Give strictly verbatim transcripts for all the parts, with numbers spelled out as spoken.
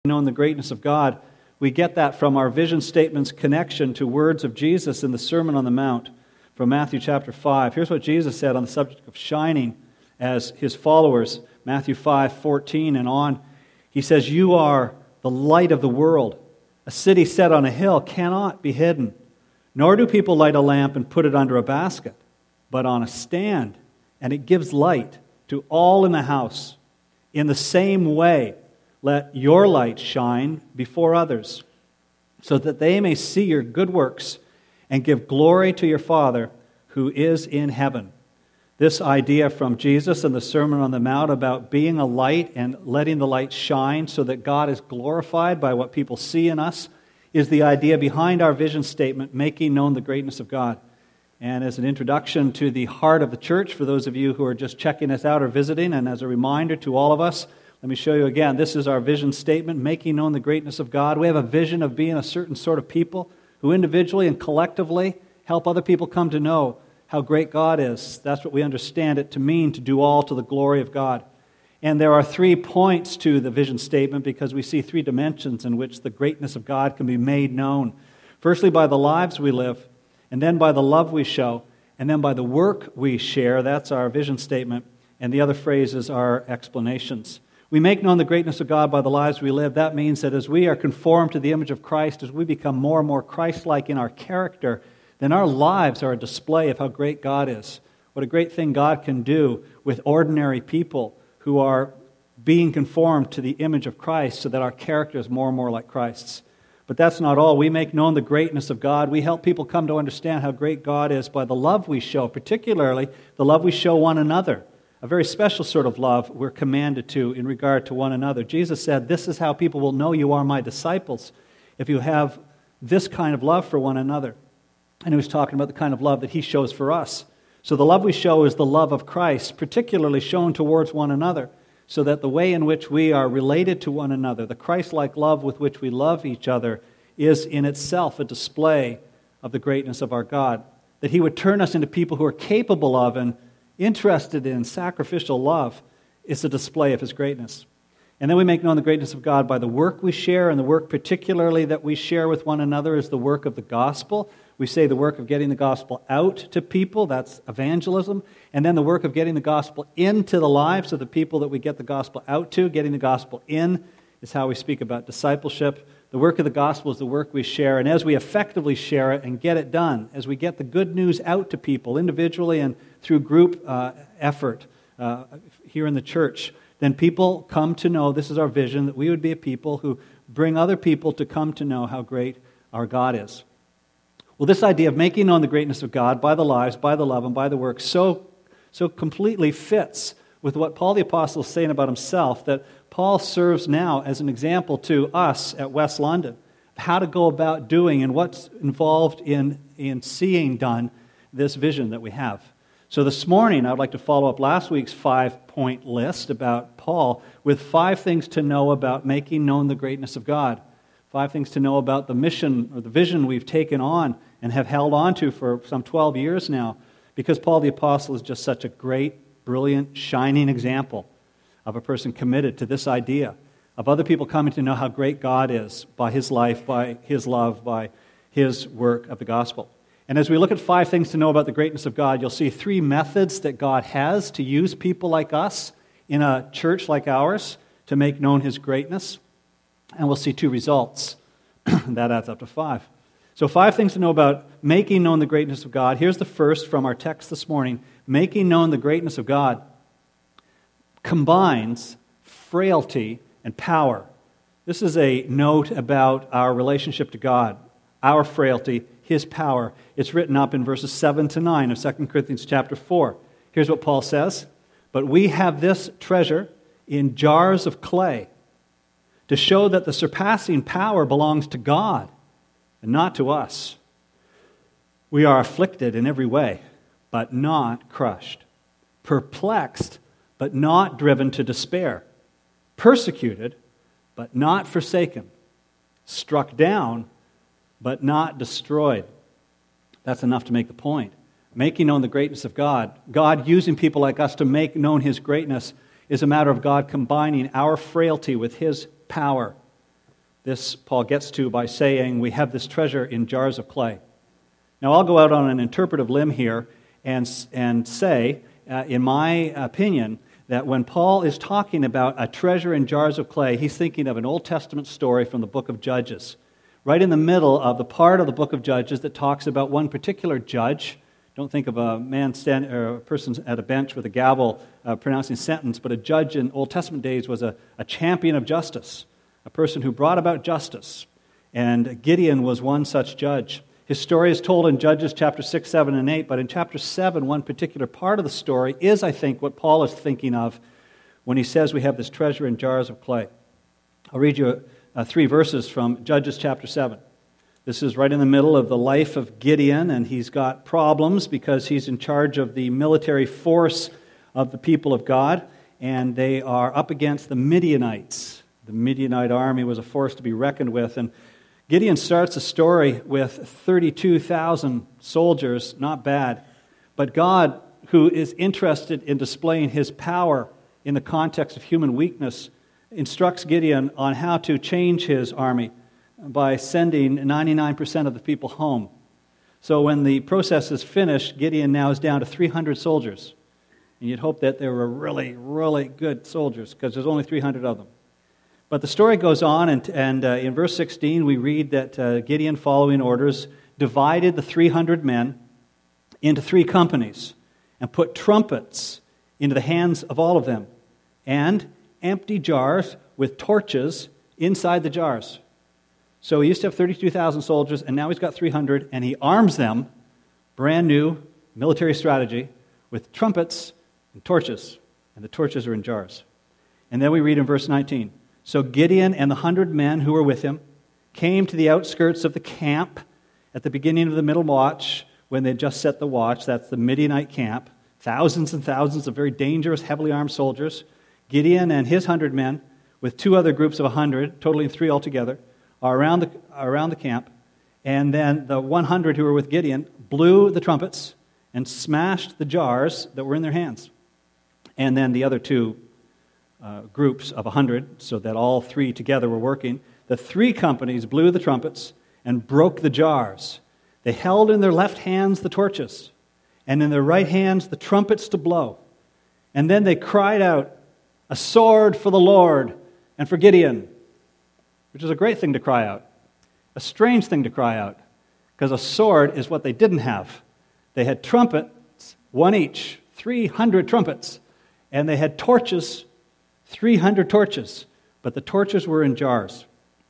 known the greatness of God, we get that from our vision statement's connection to words of Jesus in the Sermon on the Mount from Matthew chapter five. Here's what Jesus said on the subject of shining as his followers, Matthew five fourteen and on. He says, "You are the light of the world. A city set on a hill cannot be hidden. Nor do people light a lamp and put it under a basket, but on a stand, and it gives light to all in the house. In the same way, let your light shine before others, so that they may see your good works and give glory to your Father who is in heaven." This idea from Jesus in the Sermon on the Mount about being a light and letting the light shine so that God is glorified by what people see in us is the idea behind our vision statement, making known the greatness of God. And as an introduction to the heart of the church, for those of you who are just checking us out or visiting, and as a reminder to all of us, let me show you again. This is our vision statement, making known the greatness of God. We have a vision of being a certain sort of people who individually and collectively help other people come to know how great God is. That's what we understand it to mean, to do all to the glory of God. And there are three points to the vision statement because we see three dimensions in which the greatness of God can be made known. Firstly, by the lives we live, and then by the love we show, and then by the work we share. That's our vision statement. And the other phrases are explanations. We make known the greatness of God by the lives we live. That means that as we are conformed to the image of Christ, as we become more and more Christ-like in our character, then our lives are a display of how great God is. What a great thing God can do with ordinary people who are being conformed to the image of Christ so that our character is more and more like Christ's. But that's not all. We make known the greatness of God. We help people come to understand how great God is by the love we show, particularly the love we show one another. A very special sort of love we're commanded to in regard to one another. Jesus said, "This is how people will know you are my disciples, if you have this kind of love for one another." And he was talking about the kind of love that he shows for us. So the love we show is the love of Christ, particularly shown towards one another, so that the way in which we are related to one another, the Christ-like love with which we love each other, is in itself a display of the greatness of our God. That he would turn us into people who are capable of and interested in sacrificial love is a display of his greatness. And then we make known the greatness of God by the work we share, and the work particularly that we share with one another is the work of the gospel. We say the work of getting the gospel out to people, that's evangelism, and then the work of getting the gospel into the lives of the people that we get the gospel out to. Getting the gospel in is how we speak about discipleship. The work of the gospel is the work we share, and as we effectively share it and get it done, as we get the good news out to people individually and through group uh, effort uh, here in the church, then people come to know, this is our vision, that we would be a people who bring other people to come to know how great our God is. Well, this idea of making known the greatness of God by the lives, by the love, and by the work so, so completely fits with what Paul the Apostle is saying about himself, that Paul serves now as an example to us at West London, how to go about doing and what's involved in, in seeing done this vision that we have. So this morning, I would like to follow up last week's five-point list about Paul with five things to know about making known the greatness of God. Five things to know about the mission or the vision we've taken on and have held on to for some twelve years now, because Paul the Apostle is just such a great, brilliant, shining example of a person committed to this idea of other people coming to know how great God is by his life, by his love, by his work of the gospel. And as we look at five things to know about the greatness of God, you'll see three methods that God has to use people like us in a church like ours to make known his greatness. And we'll see two results. That adds up to five. So five things to know about making known the greatness of God. Here's the first from our text this morning. Making known the greatness of God combines frailty and power. This is a note about our relationship to God, our frailty, his power. It's written up in verses seven to nine of Second Corinthians chapter four. Here's what Paul says. "But we have this treasure in jars of clay to show that the surpassing power belongs to God and not to us. We are afflicted in every way, but not crushed. Perplexed, but not driven to despair. Persecuted, but not forsaken. Struck down, but not destroyed." That's enough to make the point. Making known the greatness of God, God using people like us to make known his greatness, is a matter of God combining our frailty with his power. This Paul gets to by saying, we have this treasure in jars of clay. Now, I'll go out on an interpretive limb here and, and say, uh, in my opinion, that when Paul is talking about a treasure in jars of clay, he's thinking of an Old Testament story from the book of Judges. Right in the middle of the part of the book of Judges that talks about one particular judge. Don't think of a man stand, or a person at a bench with a gavel uh, pronouncing sentence, but a judge in Old Testament days was a, a champion of justice, a person who brought about justice. And Gideon was one such judge. His story is told in Judges chapter six, seven, and eight, but in chapter seven, one particular part of the story is, I think, what Paul is thinking of when he says we have this treasure in jars of clay. I'll read you uh, three verses from Judges chapter seven. This is right in the middle of the life of Gideon, and he's got problems because he's in charge of the military force of the people of God, and they are up against the Midianites. The Midianite army was a force to be reckoned with, and Gideon starts the story with thirty-two thousand soldiers, not bad. But God, who is interested in displaying his power in the context of human weakness, instructs Gideon on how to change his army by sending ninety-nine percent of the people home. So when the process is finished, Gideon now is down to three hundred soldiers. And you'd hope that they were really, really good soldiers because there's only three hundred of them. But the story goes on, and, and uh, in verse sixteen we read that uh, Gideon, following orders, divided the three hundred men into three companies and put trumpets into the hands of all of them and empty jars with torches inside the jars. So he used to have thirty-two thousand soldiers, and now he's got three hundred, and he arms them, brand new military strategy, with trumpets and torches, and the torches are in jars. And then we read in verse nineteen, so Gideon and the hundred men who were with him came to the outskirts of the camp at the beginning of the middle watch, when they had just set the watch. That's the Midianite camp. Thousands and thousands of very dangerous, heavily armed soldiers. Gideon and his hundred men, with two other groups of a hundred, totaling three altogether, are around the, around the camp. And then the one hundred who were with Gideon blew the trumpets and smashed the jars that were in their hands. And then the other two uh, groups of a hundred, so that all three together were working. The three companies blew the trumpets and broke the jars. They held in their left hands the torches, and in their right hands the trumpets to blow. And then they cried out, a sword for the Lord and for Gideon, which is a great thing to cry out. A strange thing to cry out, because a sword is what they didn't have. They had trumpets, one each, three hundred trumpets, and they had torches, three hundred torches, but the torches were in jars.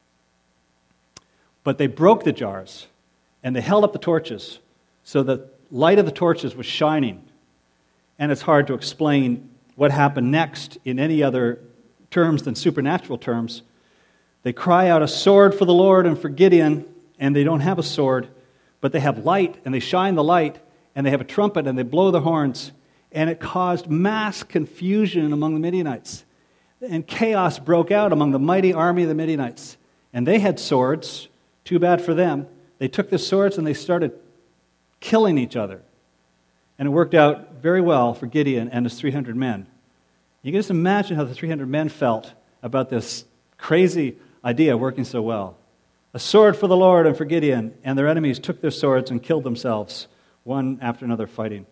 But they broke the jars, and they held up the torches, so the light of the torches was shining. And it's hard to explain what happened next in any other terms than supernatural terms. They cry out, a sword for the Lord and for Gideon, and they don't have a sword, but they have light, and they shine the light, and they have a trumpet, and they blow the horns, and it caused mass confusion among the Midianites. And chaos broke out among the mighty army of the Midianites. And they had swords, too bad for them. They took the swords and they started killing each other. And it worked out very well for Gideon and his three hundred men. You can just imagine how the three hundred men felt about this crazy idea working so well. A sword for the Lord and for Gideon, and their enemies took their swords and killed themselves, one after another fighting.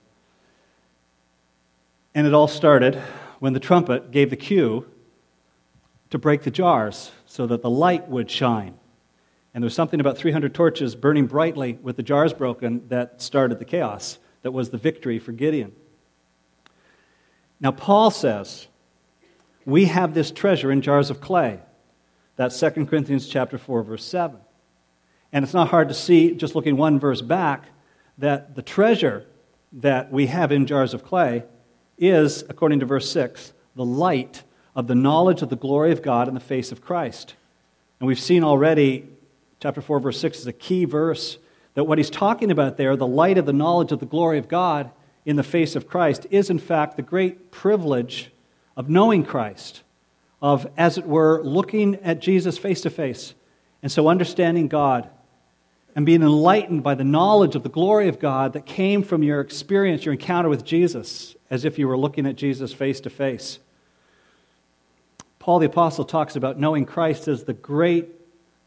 And it all started when the trumpet gave the cue to break the jars so that the light would shine. And there was something about three hundred torches burning brightly with the jars broken that started the chaos, that was the victory for Gideon. Now Paul says, we have this treasure in jars of clay. That's Second Corinthians chapter four, verse seven. And it's not hard to see, just looking one verse back, that the treasure that we have in jars of clay is, according to verse six, the light of the knowledge of the glory of God in the face of Christ. And we've seen already, chapter four, verse six is a key verse, that what he's talking about there, the light of the knowledge of the glory of God in the face of Christ, is in fact the great privilege of knowing Christ, of, as it were, looking at Jesus face to face, and so understanding God and being enlightened by the knowledge of the glory of God that came from your experience, your encounter with Jesus, as if you were looking at Jesus face to face. Paul the Apostle talks about knowing Christ as the great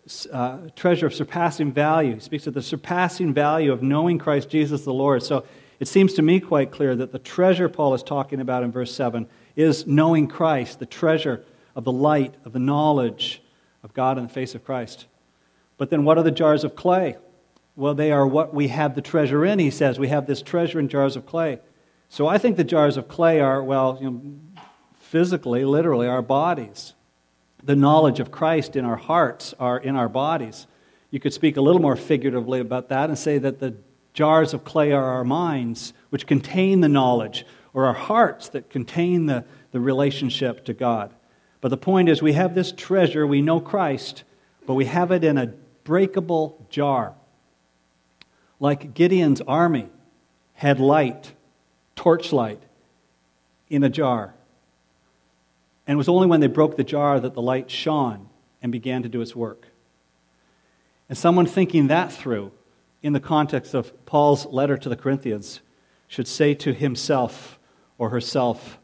uh, treasure of surpassing value. He speaks of the surpassing value of knowing Christ Jesus the Lord. So it seems to me quite clear that the treasure Paul is talking about in verse seven is knowing Christ, the treasure of the light, of the knowledge of God in the face of Christ. But then what are the jars of clay? Well, they are what we have the treasure in, he says. We have this treasure in jars of clay. So I think the jars of clay are, well, you know, physically, literally, our bodies. The knowledge of Christ in our hearts are in our bodies. You could speak a little more figuratively about that and say that the jars of clay are our minds, which contain the knowledge, or our hearts that contain the, the relationship to God. But the point is, we have this treasure, we know Christ, but we have it in a breakable jar. Like Gideon's army had light, torchlight, in a jar. And it was only when they broke the jar that the light shone and began to do its work. And someone thinking that through, in the context of Paul's letter to the Corinthians, should say to himself or herself,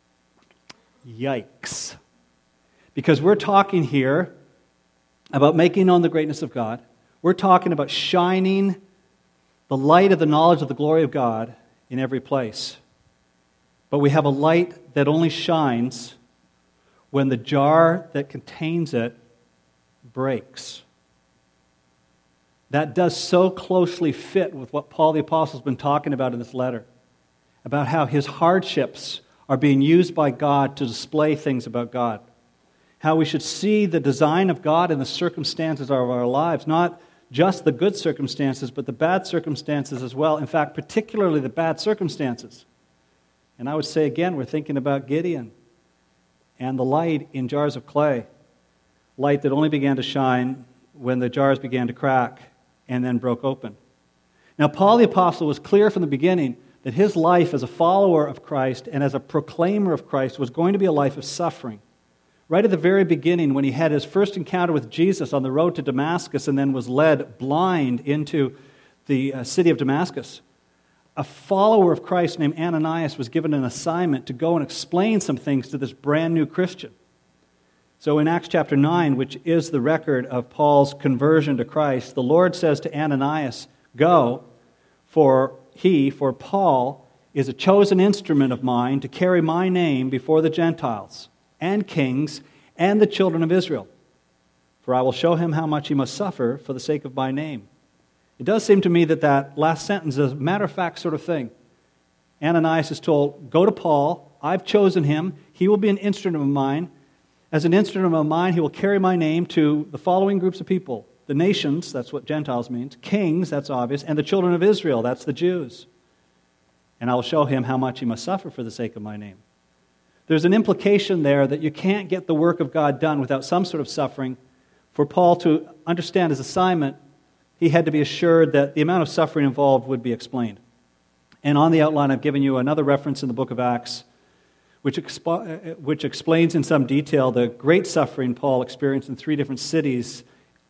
yikes. Because we're talking here about making known the greatness of God. We're talking about shining the light of the knowledge of the glory of God in every place. But we have a light that only shines when the jar that contains it breaks. That does so closely fit with what Paul the Apostle has been talking about in this letter, about how his hardships are being used by God to display things about God, how we should see the design of God in the circumstances of our lives, not just the good circumstances, but the bad circumstances as well. In fact, particularly the bad circumstances. And I would say again, we're thinking about Gideon and the light in jars of clay, light that only began to shine when the jars began to crack and then broke open. Now, Paul the Apostle was clear from the beginning that his life as a follower of Christ and as a proclaimer of Christ was going to be a life of suffering. Right at the very beginning, when he had his first encounter with Jesus on the road to Damascus and then was led blind into the uh, city of Damascus, a follower of Christ named Ananias was given an assignment to go and explain some things to this brand new Christian. So in Acts chapter nine, which is the record of Paul's conversion to Christ, the Lord says to Ananias, "Go, for he, for Paul, is a chosen instrument of mine to carry my name before the Gentiles and kings and the children of Israel. For I will show him how much he must suffer for the sake of my name." It does seem to me that that last sentence is a matter-of-fact sort of thing. Ananias is told, go to Paul, I've chosen him, he will be an instrument of mine. As an instrument of mine, he will carry my name to the following groups of people. The nations, that's what Gentiles means, kings, that's obvious, and the children of Israel, that's the Jews. And I will show him how much he must suffer for the sake of my name. There's an implication there that you can't get the work of God done without some sort of suffering. For Paul to understand his assignment, he had to be assured that the amount of suffering involved would be explained. And on the outline, I've given you another reference in the book of Acts, which, expo- which explains in some detail the great suffering Paul experienced in three different cities,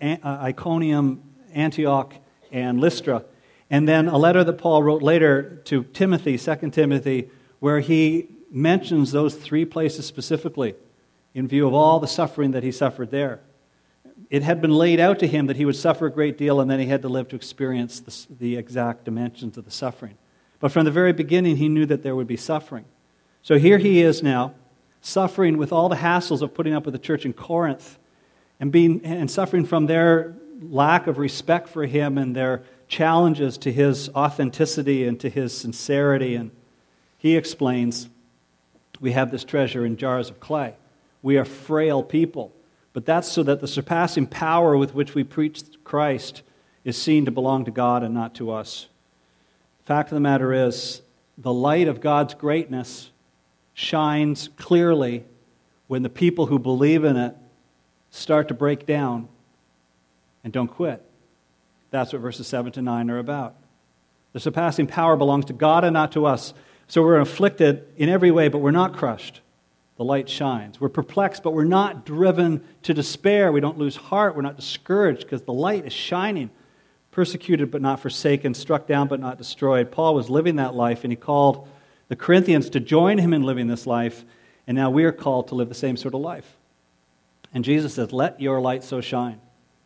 Iconium, Antioch, and Lystra. And then a letter that Paul wrote later to Timothy, Second Timothy, where he mentions those three places specifically in view of all the suffering that he suffered there. It had been laid out to him that he would suffer a great deal, and then he had to live to experience the, the exact dimensions of the suffering. But from the very beginning, he knew that there would be suffering. So here he is now, suffering with all the hassles of putting up with the church in Corinth, and being and suffering from their lack of respect for him and their challenges to his authenticity and to his sincerity. And he explains, we have this treasure in jars of clay. We are frail people. But that's so that the surpassing power with which we preach Christ is seen to belong to God and not to us. The fact of the matter is, the light of God's greatness shines clearly when the people who believe in it start to break down and don't quit. That's what verses seven to nine are about. The surpassing power belongs to God and not to us. So we're afflicted in every way, but we're not crushed. The light shines. We're perplexed, but we're not driven to despair. We don't lose heart. We're not discouraged because the light is shining. Persecuted but not forsaken, struck down but not destroyed. Paul was living that life, and he called the Corinthians to join him in living this life, and now we are called to live the same sort of life. And Jesus says, let your light so shine.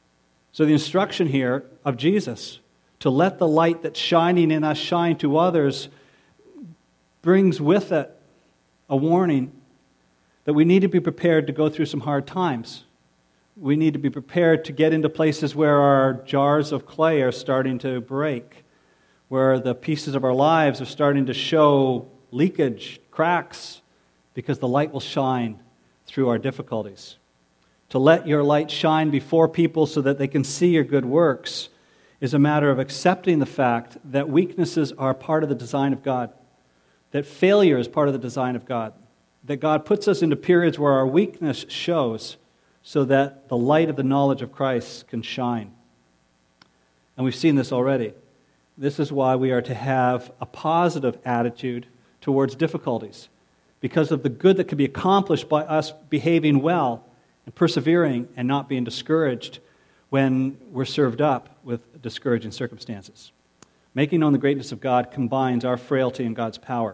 So the instruction here of Jesus to let the light that's shining in us shine to others brings with it a warning that we need to be prepared to go through some hard times. We need to be prepared to get into places where our jars of clay are starting to break, where the pieces of our lives are starting to show leakage, cracks, because the light will shine through our difficulties. To let your light shine before people so that they can see your good works is a matter of accepting the fact that weaknesses are part of the design of God, that failure is part of the design of God, that God puts us into periods where our weakness shows so that the light of the knowledge of Christ can shine. And we've seen this already. This is why we are to have a positive attitude towards difficulties, because of the good that can be accomplished by us behaving well and persevering and not being discouraged when we're served up with discouraging circumstances. Making known the greatness of God combines our frailty and God's power.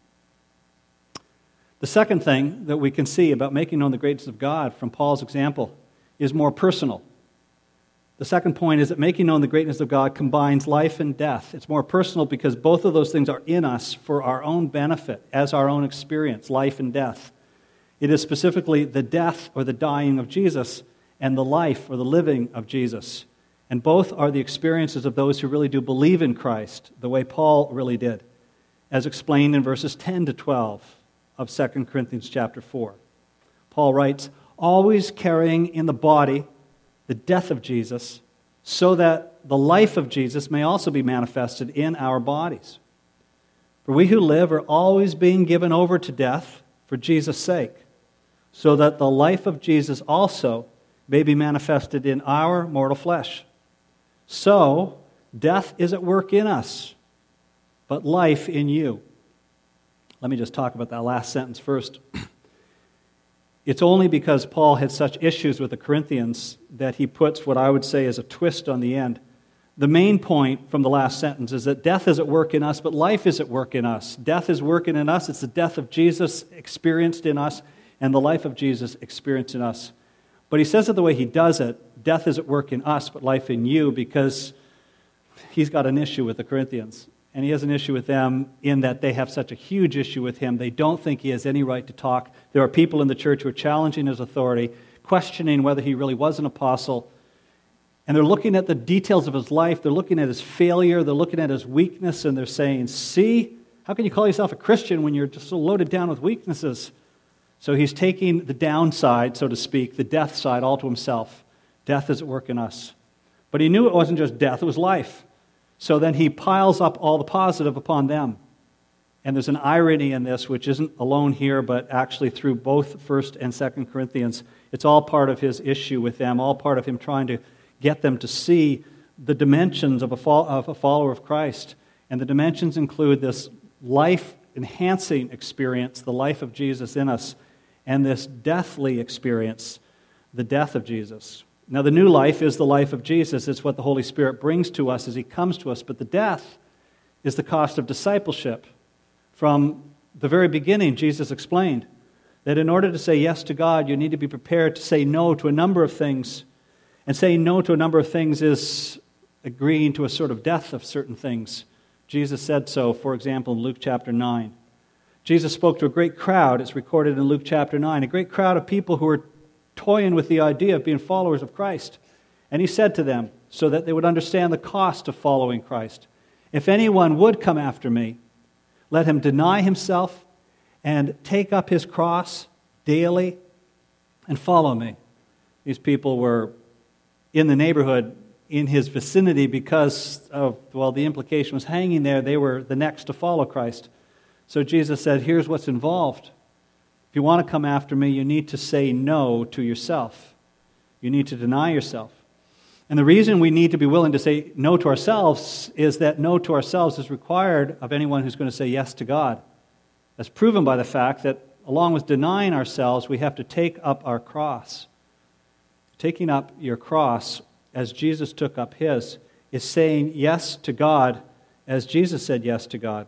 The second thing that we can see about making known the greatness of God from Paul's example is more personal. The second point is that making known the greatness of God combines life and death. It's more personal because both of those things are in us for our own benefit, as our own experience, life and death. It is specifically the death or the dying of Jesus and the life or the living of Jesus. And both are the experiences of those who really do believe in Christ, the way Paul really did, as explained in verses ten to twelve of Second Corinthians chapter four. Paul writes, always carrying in the body the death of Jesus, so that the life of Jesus may also be manifested in our bodies. For we who live are always being given over to death for Jesus' sake, so that the life of Jesus also may be manifested in our mortal flesh. So, death is at work in us, but life in you. Let me just talk about that last sentence first. It's only because Paul had such issues with the Corinthians that he puts what I would say is a twist on the end. The main point from the last sentence is that death is at work in us, but life is at work in us. Death is working in us. It's the death of Jesus experienced in us and the life of Jesus experienced in us. But he says it the way he does it, death is at work in us, but life in you, because he's got an issue with the Corinthians. And he has an issue with them in that they have such a huge issue with him. They don't think he has any right to talk. There are people in the church who are challenging his authority, questioning whether he really was an apostle. And they're looking at the details of his life. They're looking at his failure. They're looking at his weakness. And they're saying, see, how can you call yourself a Christian when you're just so loaded down with weaknesses? So he's taking the downside, so to speak, the death side all to himself. Death is at work in us. But he knew it wasn't just death, it was life. So then he piles up all the positive upon them. And there's an irony in this, which isn't alone here, but actually through both First and Second Corinthians. It's all part of his issue with them, all part of him trying to get them to see the dimensions of a, fo- of a follower of Christ. And the dimensions include this life-enhancing experience, the life of Jesus in us, and this deathly experience, the death of Jesus. Now, the new life is the life of Jesus. It's what the Holy Spirit brings to us as he comes to us. But the death is the cost of discipleship. From the very beginning, Jesus explained that in order to say yes to God, you need to be prepared to say no to a number of things. And saying no to a number of things is agreeing to a sort of death of certain things. Jesus said so, for example, in Luke chapter nine. Jesus spoke to a great crowd, it's recorded in Luke chapter nine, a great crowd of people who were toying with the idea of being followers of Christ. And he said to them, so that they would understand the cost of following Christ, if anyone would come after me, let him deny himself and take up his cross daily and follow me. These people were in the neighborhood, in his vicinity, because of, well, the implication was hanging there. They were the next to follow Christ. So Jesus said, here's what's involved. If you want to come after me, you need to say no to yourself. You need to deny yourself. And the reason we need to be willing to say no to ourselves is that no to ourselves is required of anyone who's going to say yes to God. That's proven by the fact that along with denying ourselves, we have to take up our cross. Taking up your cross, as Jesus took up his, is saying yes to God as Jesus said yes to God.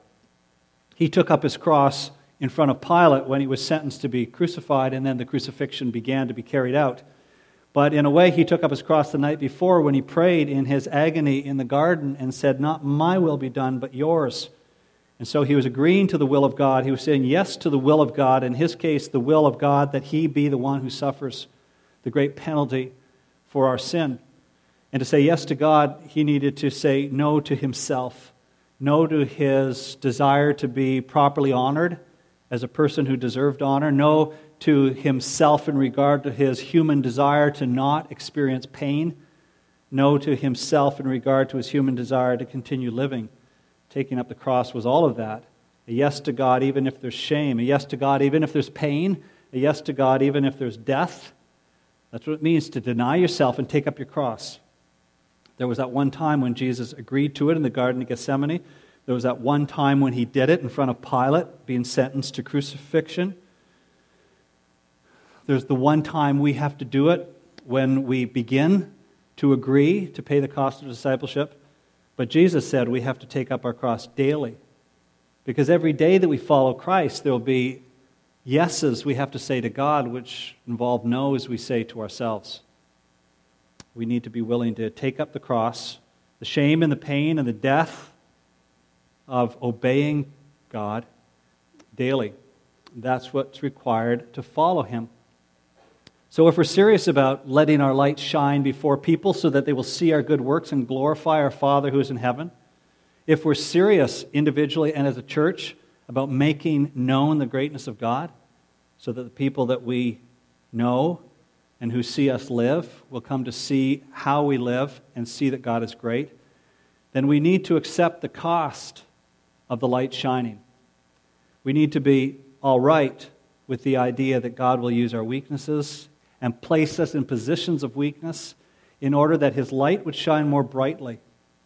He took up his cross in front of Pilate when he was sentenced to be crucified, and then the crucifixion began to be carried out. But in a way, he took up his cross the night before when he prayed in his agony in the garden and said, "Not my will be done, but yours." And so he was agreeing to the will of God. He was saying yes to the will of God. In his case, the will of God that he be the one who suffers the great penalty for our sin. And to say yes to God, he needed to say no to himself, no to his desire to be properly honored as a person who deserved honor, no to himself in regard to his human desire to not experience pain, no to himself in regard to his human desire to continue living. Taking up the cross was all of that. A yes to God even if there's shame, a yes to God even if there's pain, a yes to God even if there's death. That's what it means to deny yourself and take up your cross. There was that one time when Jesus agreed to it in the Garden of Gethsemane. There was that one time when he did it in front of Pilate, being sentenced to crucifixion. There's the one time we have to do it when we begin to agree to pay the cost of discipleship. But Jesus said we have to take up our cross daily. Because every day that we follow Christ, there will be yeses we have to say to God, which involve no's we say to ourselves. We need to be willing to take up the cross, the shame and the pain and the death of obeying God daily. That's what's required to follow Him. So if we're serious about letting our light shine before people so that they will see our good works and glorify our Father who is in heaven, if we're serious individually and as a church about making known the greatness of God so that the people that we know and who see us live will come to see how we live and see that God is great, then we need to accept the cost of the light shining. We need to be all right with the idea that God will use our weaknesses and place us in positions of weakness in order that His light would shine more brightly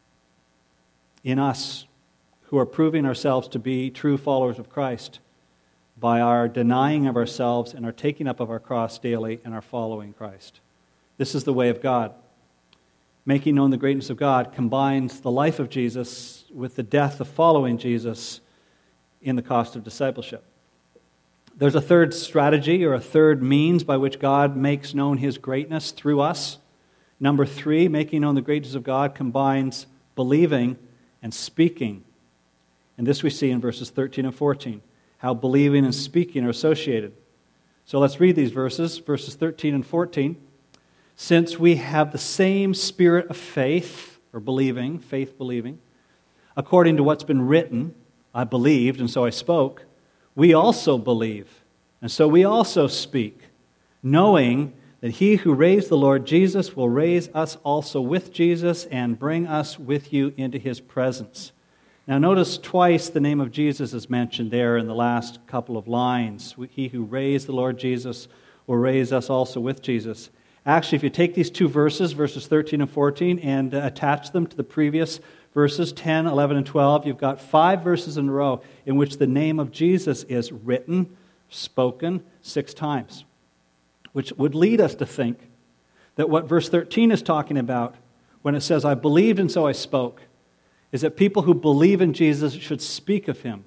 in us who are proving ourselves to be true followers of Christ by our denying of ourselves and our taking up of our cross daily and our following Christ. This is the way of God. Making known the greatness of God combines the life of Jesus with the death of following Jesus in the cost of discipleship. There's a third strategy or a third means by which God makes known His greatness through us. Number three, making known the greatness of God combines believing and speaking. And this we see in verses thirteen and fourteen, how believing and speaking are associated. So let's read these verses, verses thirteen and fourteen. Since we have the same spirit of faith, or believing, faith believing, according to what's been written, I believed and so I spoke, we also believe, and so we also speak, knowing that He who raised the Lord Jesus will raise us also with Jesus and bring us with you into His presence. Now notice twice the name of Jesus is mentioned there in the last couple of lines. He who raised the Lord Jesus will raise us also with Jesus. Actually, if you take these two verses, verses thirteen and fourteen, and uh, attach them to the previous verses ten, eleven, and twelve, you've got five verses in a row in which the name of Jesus is written, spoken, six times, which would lead us to think that what verse thirteen is talking about when it says, I believed and so I spoke, is that people who believe in Jesus should speak of Him.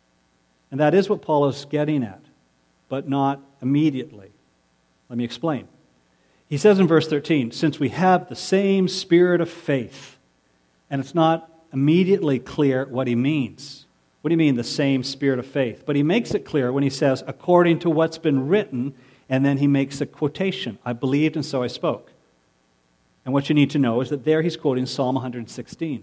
And that is what Paul is getting at, but not immediately. Let me explain. He says in verse thirteen, since we have the same spirit of faith, and it's not immediately clear what he means. What do you mean, the same spirit of faith? But he makes it clear when he says, according to what's been written, and then he makes a quotation. I believed and so I spoke. And what you need to know is that there he's quoting Psalm one sixteen.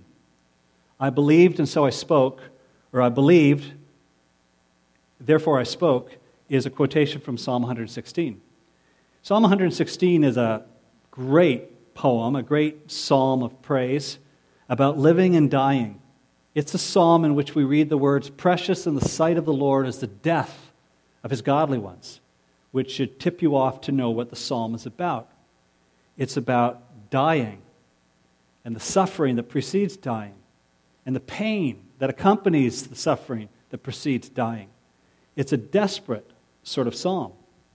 I believed and so I spoke, or I believed, therefore I spoke, is a quotation from Psalm one sixteen. Psalm one sixteen is a great poem, a great psalm of praise about living and dying. It's a psalm in which we read the words, precious in the sight of the Lord is the death of His godly ones, which should tip you off to know what the psalm is about. It's about dying and the suffering that precedes dying and the pain that accompanies the suffering that precedes dying. It's a desperate sort of psalm.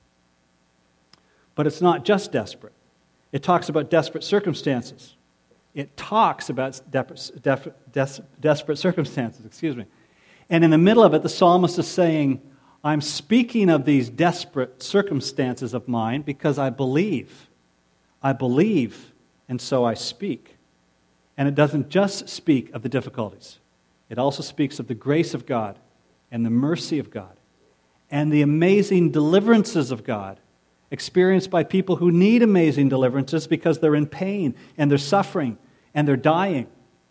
But it's not just desperate. It talks about desperate circumstances. It talks about de- de- de- desperate circumstances, excuse me. And in the middle of it, the psalmist is saying, I'm speaking of these desperate circumstances of mine because I believe. I believe, and so I speak. And it doesn't just speak of the difficulties. It also speaks of the grace of God and the mercy of God and the amazing deliverances of God experienced by people who need amazing deliverances because they're in pain and they're suffering and they're dying.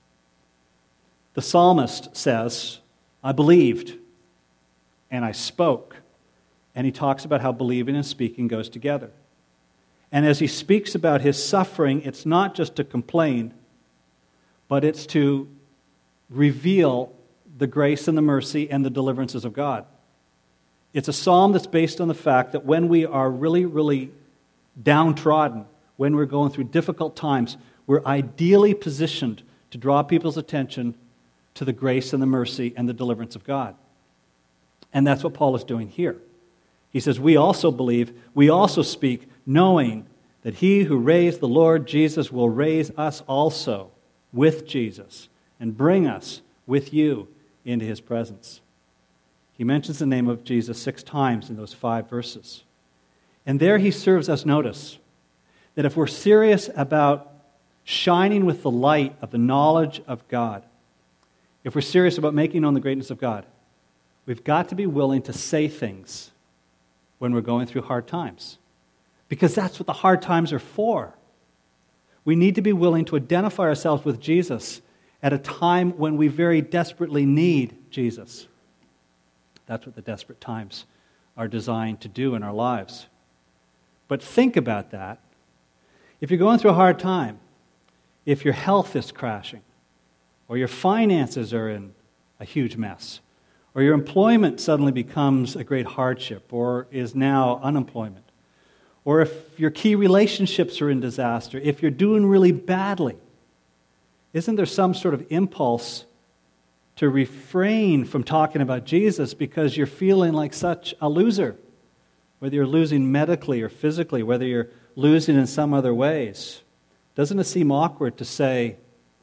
The psalmist says, I believed and I spoke. And he talks about how believing and speaking goes together. And as he speaks about his suffering, it's not just to complain, but it's to reveal the grace and the mercy and the deliverances of God. It's a psalm that's based on the fact that when we are really, really downtrodden, when we're going through difficult times, we're ideally positioned to draw people's attention to the grace and the mercy and the deliverance of God. And that's what Paul is doing here. He says, we also believe, we also speak, knowing that he who raised the Lord Jesus will raise us also with Jesus and bring us with you into his presence. He mentions the name of Jesus six times in those five verses. And there he serves us notice that if we're serious about shining with the light of the knowledge of God, if we're serious about making known the greatness of God, we've got to be willing to say things when we're going through hard times. Because that's what the hard times are for. We need to be willing to identify ourselves with Jesus at a time when we very desperately need Jesus. That's what the desperate times are designed to do in our lives. But think about that. If you're going through a hard time, if your health is crashing, or your finances are in a huge mess, or your employment suddenly becomes a great hardship, or is now unemployment, or if your key relationships are in disaster, if you're doing really badly, isn't there some sort of impulse to refrain from talking about Jesus because you're feeling like such a loser? Whether you're losing medically or physically, whether you're losing in some other ways. Doesn't it seem awkward to say,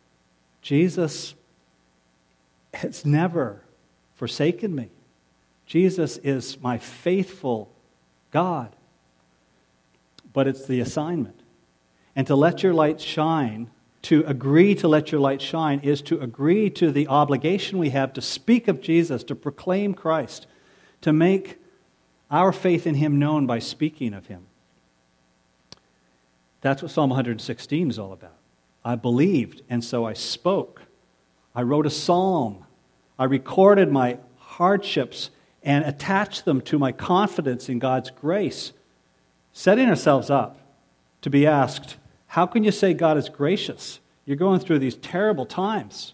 Jesus has never forsaken me. Jesus is my faithful God. But it's the assignment. And to let your light shine, to agree to let your light shine, is to agree to the obligation we have to speak of Jesus, to proclaim Christ, to make our faith in him known by speaking of him. That's what Psalm one sixteen is all about. I believed, and so I spoke. I wrote a psalm. I recorded my hardships and attached them to my confidence in God's grace, setting ourselves up to be asked, how can you say God is gracious? You're going through these terrible times.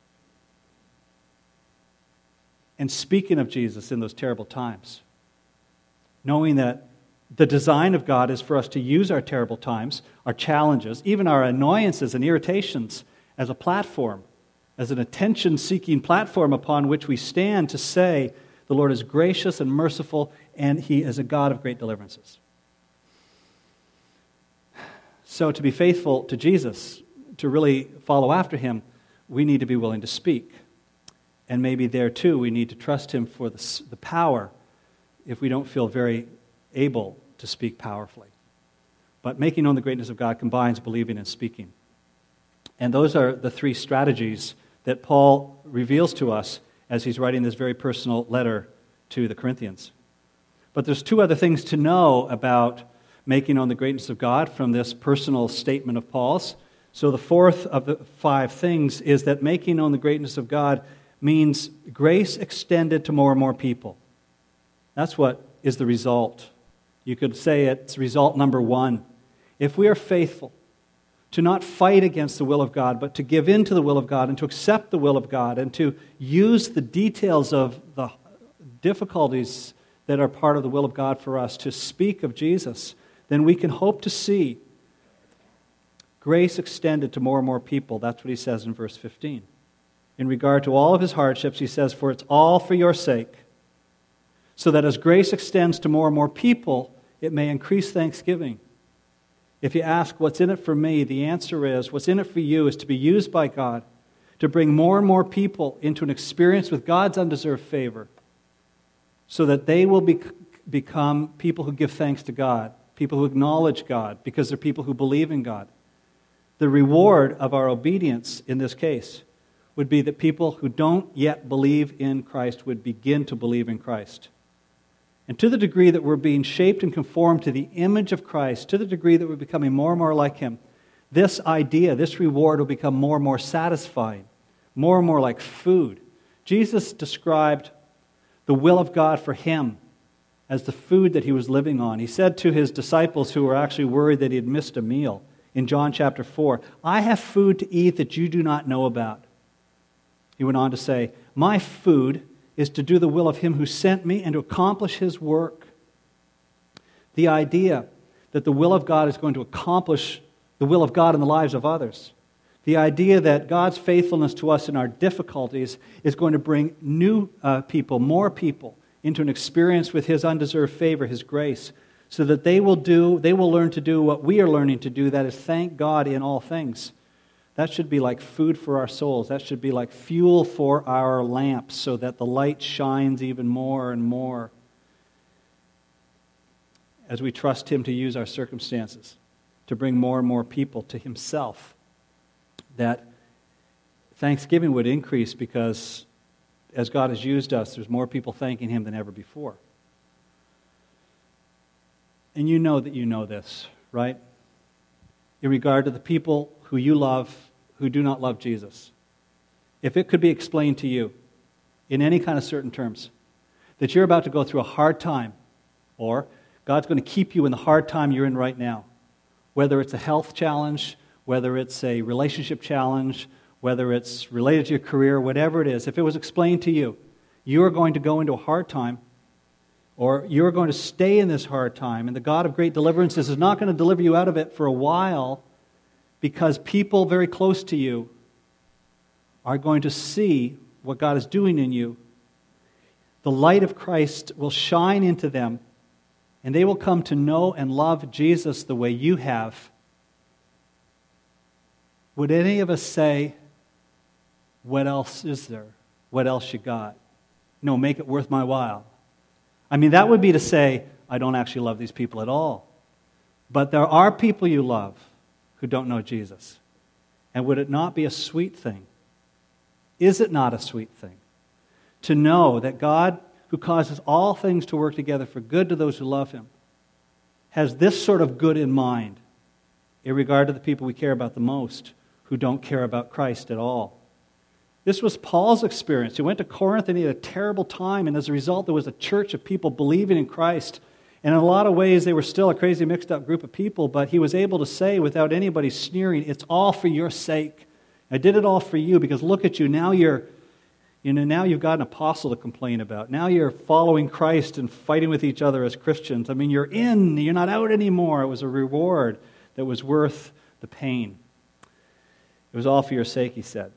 And speaking of Jesus in those terrible times, knowing that the design of God is for us to use our terrible times, our challenges, even our annoyances and irritations as a platform, as an attention-seeking platform upon which we stand to say the Lord is gracious and merciful and he is a God of great deliverances. So to be faithful to Jesus, to really follow after him, we need to be willing to speak. And maybe there too we need to trust him for the, the power if we don't feel very able to speak powerfully. But making known the greatness of God combines believing and speaking. And those are the three strategies that Paul reveals to us as he's writing this very personal letter to the Corinthians. But there's two other things to know about making known the greatness of God from this personal statement of Paul's. So the fourth of the five things is that making known the greatness of God means grace extended to more and more people. That's what is the result. You could say it's result number one. If we are faithful to not fight against the will of God, but to give in to the will of God and to accept the will of God and to use the details of the difficulties that are part of the will of God for us to speak of Jesus, then we can hope to see grace extended to more and more people. That's what he says in verse fifteen. In regard to all of his hardships, he says, for it's all for your sake, so that as grace extends to more and more people, it may increase thanksgiving. If you ask, what's in it for me? The answer is, what's in it for you is to be used by God to bring more and more people into an experience with God's undeserved favor so that they will be, become people who give thanks to God, people who acknowledge God, because they're people who believe in God. The reward of our obedience in this case would be that people who don't yet believe in Christ would begin to believe in Christ. And to the degree that we're being shaped and conformed to the image of Christ, to the degree that we're becoming more and more like Him, this idea, this reward will become more and more satisfying, more and more like food. Jesus described the will of God for Him as the food that He was living on. He said to His disciples who were actually worried that He had missed a meal in John chapter four, "I have food to eat that you do not know about." He went on to say, "My food is to do the will of Him who sent me and to accomplish His work." The idea that the will of God is going to accomplish the will of God in the lives of others. The idea that God's faithfulness to us in our difficulties is going to bring new uh, people, more people, into an experience with His undeserved favor, His grace, so that they will do, they will learn to do what we are learning to do, that is, thank God in all things. That should be like food for our souls. That should be like fuel for our lamps, so that the light shines even more and more as we trust Him to use our circumstances to bring more and more people to Himself. That thanksgiving would increase because as God has used us, there's more people thanking Him than ever before. And you know that you know this, right? In regard to the people who you love who do not love Jesus. If it could be explained to you in any kind of certain terms that you're about to go through a hard time, or God's going to keep you in the hard time you're in right now, whether it's a health challenge, whether it's a relationship challenge, whether it's related to your career, whatever it is, if it was explained to you, you are going to go into a hard time, or you're going to stay in this hard time, and the God of great deliverances is not going to deliver you out of it for a while because people very close to you are going to see what God is doing in you. The light of Christ will shine into them, and they will come to know and love Jesus the way you have. Would any of us say, "What else is there? What else you got? No, make it worth my while"? I mean, that would be to say, I don't actually love these people at all. But there are people you love who don't know Jesus. And would it not be a sweet thing? Is it not a sweet thing to know that God, who causes all things to work together for good to those who love Him, has this sort of good in mind in regard to the people we care about the most who don't care about Christ at all? This was Paul's experience. He went to Corinth and he had a terrible time, and as a result there was a church of people believing in Christ. And in a lot of ways they were still a crazy mixed up group of people, but he was able to say without anybody sneering, "It's all for your sake. I did it all for you because look at you, now you're You know, now you've got an apostle to complain about. Now you're following Christ and fighting with each other as Christians. I mean, you're in, you're not out anymore." It was a reward that was worth the pain. It was all for your sake, he said.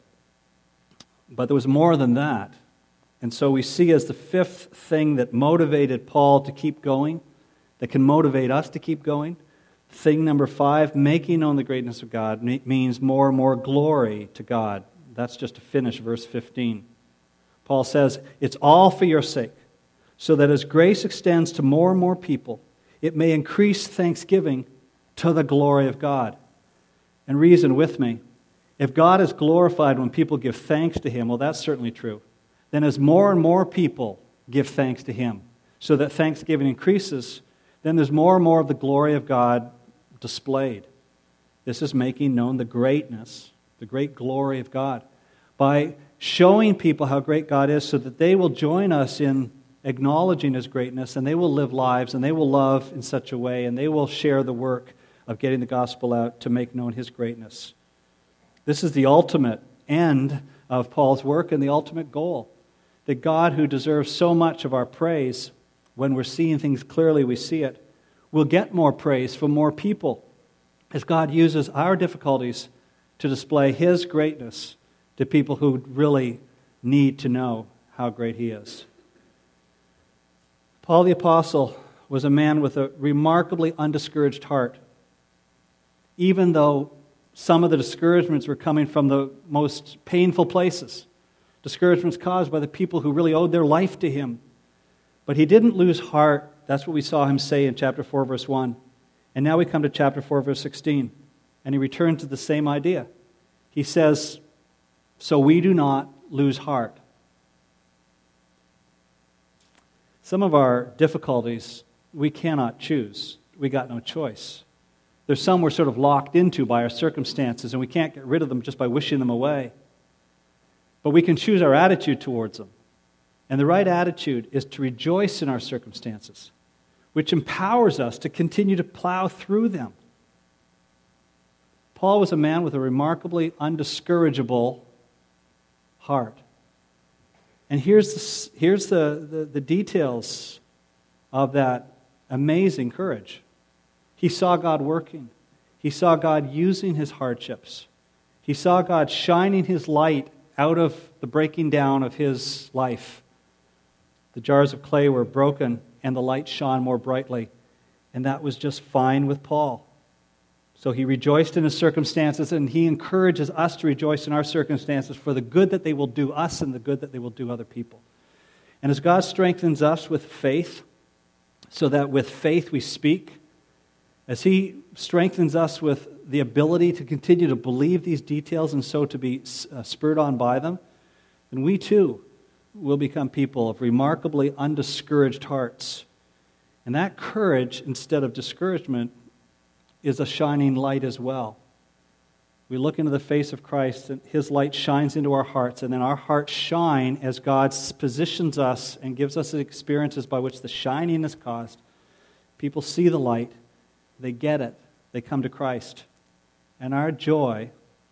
But there was more than that. And so we see as the fifth thing that motivated Paul to keep going, that can motivate us to keep going, thing number five, making known the greatness of God means more and more glory to God. That's just to finish verse fifteen. Paul says, "It's all for your sake, so that as grace extends to more and more people, it may increase thanksgiving to the glory of God." And reason with me. If God is glorified when people give thanks to Him, well, that's certainly true. Then as more and more people give thanks to Him, so that thanksgiving increases, then there's more and more of the glory of God displayed. This is making known the greatness, the great glory of God, by showing people how great God is so that they will join us in acknowledging His greatness, and they will live lives, and they will love in such a way, and they will share the work of getting the gospel out to make known His greatness. This is the ultimate end of Paul's work and the ultimate goal. That God, who deserves so much of our praise, when we're seeing things clearly, we see it, will get more praise from more people as God uses our difficulties to display His greatness to people who really need to know how great He is. Paul the Apostle was a man with a remarkably undiscouraged heart. Even though some of the discouragements were coming from the most painful places. Discouragements caused by the people who really owed their life to him. But he didn't lose heart. That's what we saw him say in chapter four, verse one. And now we come to chapter four, verse sixteen, and he returns to the same idea. He says, so we do not lose heart. Some of our difficulties we cannot choose. We got no choice. There's some we're sort of locked into by our circumstances, and we can't get rid of them just by wishing them away. But we can choose our attitude towards them. And the right attitude is to rejoice in our circumstances, which empowers us to continue to plow through them. Paul was a man with a remarkably undiscourageable heart. And here's the, here's the, the, the details of that amazing courage. He saw God working. He saw God using his hardships. He saw God shining his light out of the breaking down of his life. The jars of clay were broken and the light shone more brightly. And that was just fine with Paul. So he rejoiced in his circumstances, and he encourages us to rejoice in our circumstances for the good that they will do us and the good that they will do other people. And as God strengthens us with faith, so that with faith we speak, as he strengthens us with the ability to continue to believe these details and so to be uh, spurred on by them, then we too will become people of remarkably undiscouraged hearts. And that courage, instead of discouragement, is a shining light as well. We look into the face of Christ, and his light shines into our hearts, and then our hearts shine as God positions us and gives us the experiences by which the shining is caused. People see the light, they get it, they come to Christ. And our joy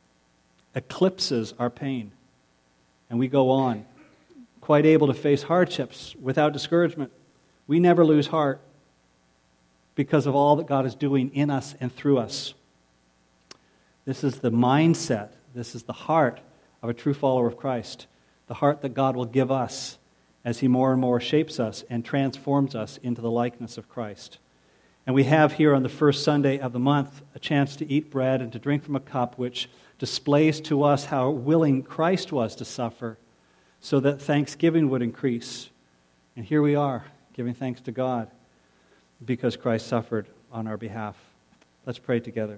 eclipses our pain. And we go on, quite able to face hardships without discouragement. We never lose heart because of all that God is doing in us and through us. This is the mindset, this is the heart of a true follower of Christ, the heart that God will give us as he more and more shapes us and transforms us into the likeness of Christ. And we have here on the first Sunday of the month a chance to eat bread and to drink from a cup which displays to us how willing Christ was to suffer so that thanksgiving would increase. And here we are, giving thanks to God because Christ suffered on our behalf. Let's pray together.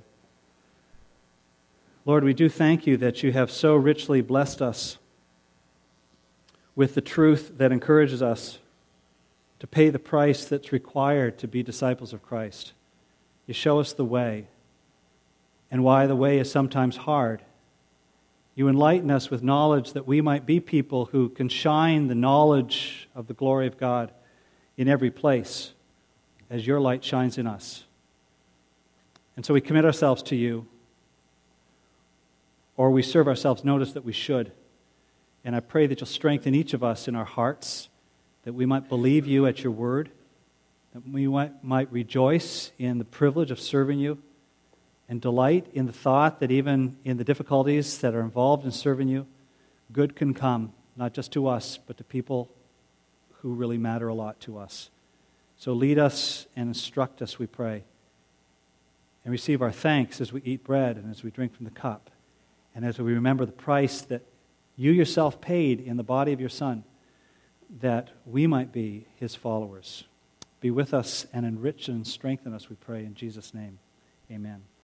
Lord, we do thank you that you have so richly blessed us with the truth that encourages us to pay the price that's required to be disciples of Christ. You show us the way, and why the way is sometimes hard. You enlighten us with knowledge that we might be people who can shine the knowledge of the glory of God in every place as your light shines in us. And so we commit ourselves to you, or we serve ourselves notice that we should. And I pray that you'll strengthen each of us in our hearts, that we might believe you at your word, that we might, might rejoice in the privilege of serving you, and delight in the thought that even in the difficulties that are involved in serving you, good can come, not just to us, but to people who really matter a lot to us. So lead us and instruct us, we pray, and receive our thanks as we eat bread and as we drink from the cup, and as we remember the price that you yourself paid in the body of your Son, that we might be his followers. Be with us and enrich and strengthen us, we pray, in Jesus' name. Amen.